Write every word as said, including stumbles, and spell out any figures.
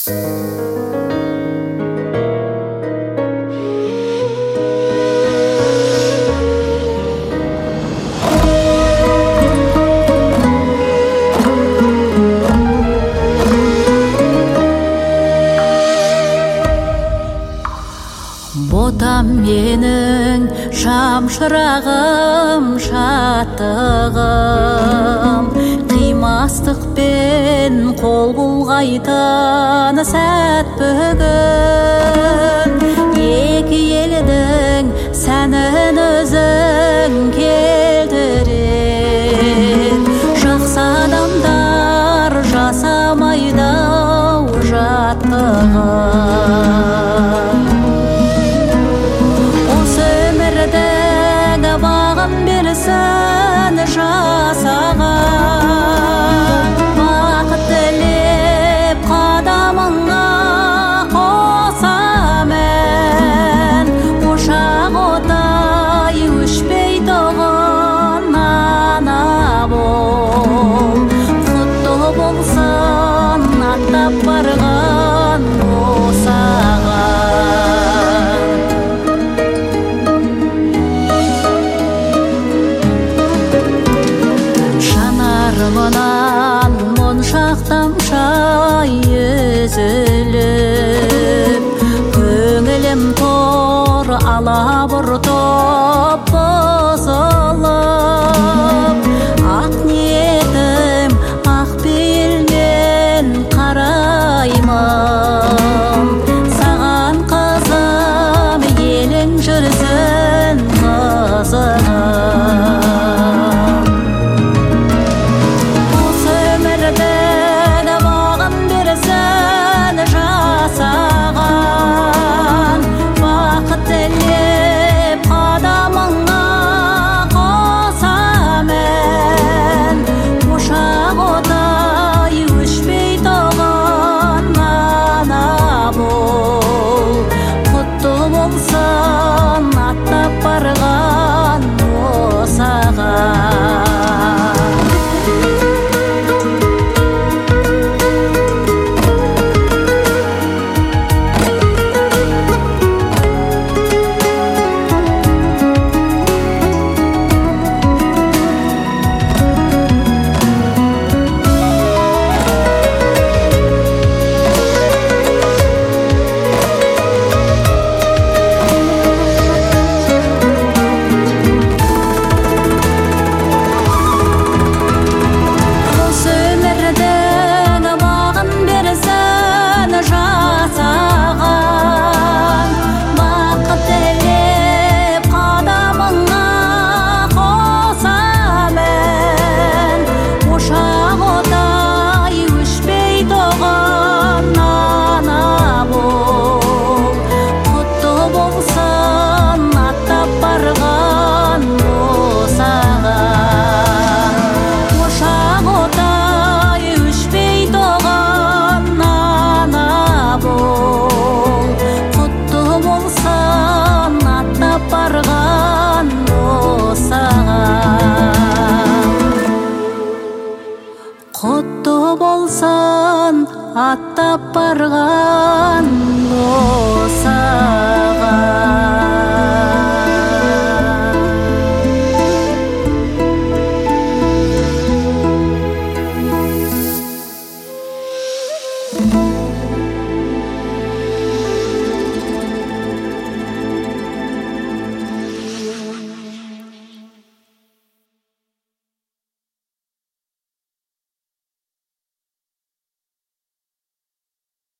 Ботам менің шамшырағым, шаттығым, қимастықпен қол бұлғайтын сәт бүгін. Екі елдің сәнін өзің келтірен, жақсы адамдар жасамайды-ау жаттығын. Бағым берсін жасаған, бақыт тілеп қадамыңа қосамын. Ошақ отай өшпей тұғын ана бол, құтты болсын аттап барған босаған. Жанарымнан моншақтам шай үзіліп, көңілім тор алабұртып бұзылып, ақ ниетім ақ пейілмен қараймын. Саған қызым елің жүрсін қызығым. Аттап барған босаған.